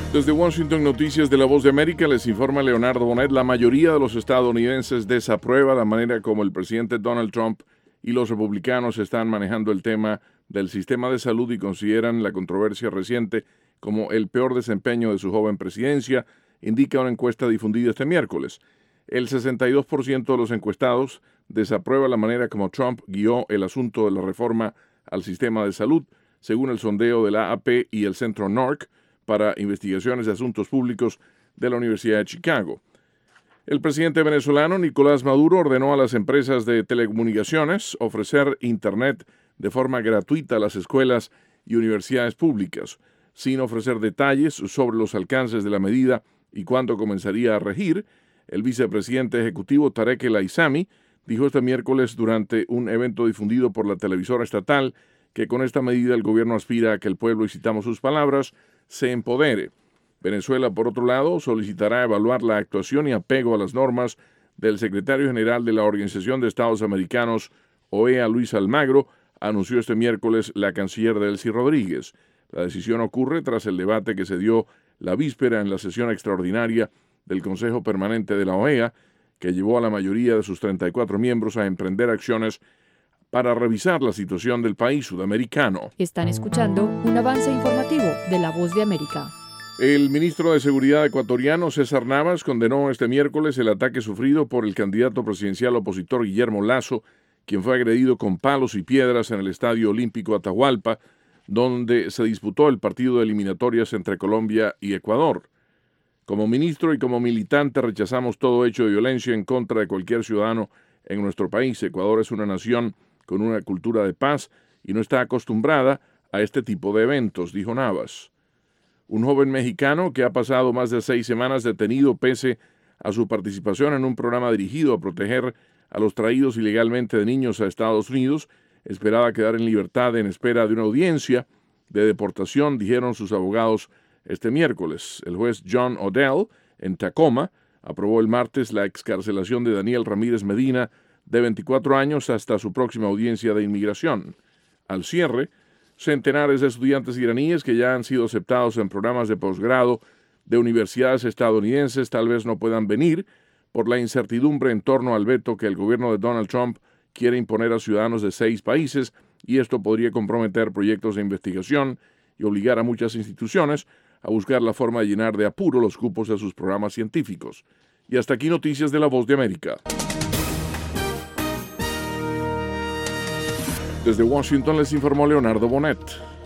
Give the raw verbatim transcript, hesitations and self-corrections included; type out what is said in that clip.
Desde Washington, Noticias de la Voz de América, les informa Leonardo Bonet. La mayoría de los estadounidenses desaprueba la manera como el presidente Donald Trump y los republicanos están manejando el tema del sistema de salud y consideran la controversia reciente como el peor desempeño de su joven presidencia, indica una encuesta difundida este miércoles. El sesenta y dos por ciento de los encuestados desaprueba la manera como Trump guió el asunto de la reforma al sistema de salud, según el sondeo de la A P y el Centro N O R C para Investigaciones de Asuntos Públicos de la Universidad de Chicago. El presidente venezolano Nicolás Maduro ordenó a las empresas de telecomunicaciones ofrecer Internet de forma gratuita a las escuelas y universidades públicas, sin ofrecer detalles sobre los alcances de la medida y cuándo comenzaría a regir. El vicepresidente ejecutivo Tarek El Aissami dijo este miércoles durante un evento difundido por la televisora estatal que con esta medida el gobierno aspira a que el pueblo, y citamos sus palabras, se empodere. Venezuela, por otro lado, solicitará evaluar la actuación y apego a las normas del secretario general de la Organización de Estados Americanos, O E A, Luis Almagro, anunció este miércoles la canciller Delcy Rodríguez. La decisión ocurre tras el debate que se dio la víspera en la sesión extraordinaria del Consejo Permanente de la O E A, que llevó a la mayoría de sus treinta y cuatro miembros a emprender acciones para revisar la situación del país sudamericano. Están escuchando un avance informativo de La Voz de América. El ministro de Seguridad ecuatoriano César Navas condenó este miércoles el ataque sufrido por el candidato presidencial opositor Guillermo Lasso, quien fue agredido con palos y piedras en el Estadio Olímpico Atahualpa, donde se disputó el partido de eliminatorias entre Colombia y Ecuador. Como ministro y como militante rechazamos todo hecho de violencia en contra de cualquier ciudadano en nuestro país. Ecuador es una nación con una cultura de paz y no está acostumbrada a este tipo de eventos, dijo Navas. Un joven mexicano que ha pasado más de seis semanas detenido pese a su participación en un programa dirigido a proteger a los traídos ilegalmente de niños a Estados Unidos, esperaba quedar en libertad en espera de una audiencia de deportación, dijeron sus abogados este miércoles. El juez John Odell, en Tacoma, aprobó el martes la excarcelación de Daniel Ramírez Medina, de veinticuatro años, hasta su próxima audiencia de inmigración. Al cierre, centenares de estudiantes iraníes que ya han sido aceptados en programas de posgrado de universidades estadounidenses tal vez no puedan venir por la incertidumbre en torno al veto que el gobierno de Donald Trump quiere imponer a ciudadanos de seis países, y esto podría comprometer proyectos de investigación y obligar a muchas instituciones a buscar la forma de llenar de apuro los cupos de sus programas científicos. Y hasta aquí Noticias de la Voz de América. Desde Washington les informó Leonardo Bonet.